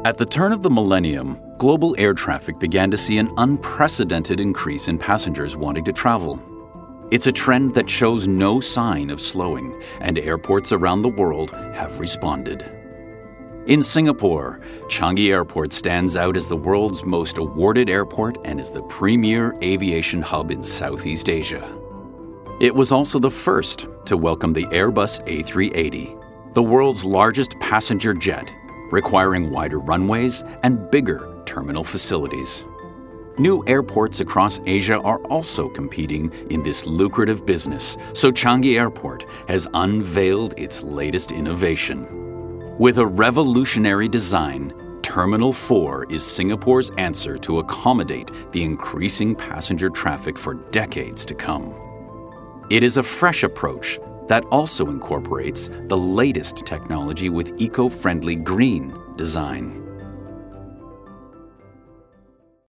At the turn of the millennium, global air traffic began to see an unprecedented increase in passengers wanting to travel. It's a trend that shows no sign of slowing, and airports around the world have responded. In Singapore, Changi Airport stands out as the world's most awarded airport and is the premier aviation hub in Southeast Asia. It was also the first to welcome the Airbus A380, the world's largest passenger jet, requiring wider runways and bigger terminal facilities. New airports across Asia are also competing in this lucrative business, so Changi Airport has unveiled its latest innovation. With a revolutionary design, Terminal 4 is Singapore's answer to accommodate the increasing passenger traffic for decades to come. It is a fresh approach that also incorporates the latest technology with eco-friendly green design.